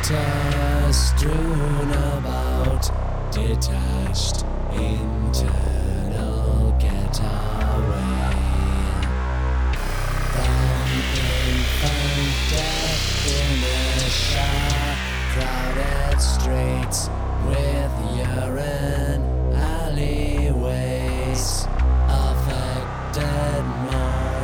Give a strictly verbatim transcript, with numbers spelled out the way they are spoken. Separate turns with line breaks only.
litter strewn about, detached internal getaway. From infant death inertia, crowded streets,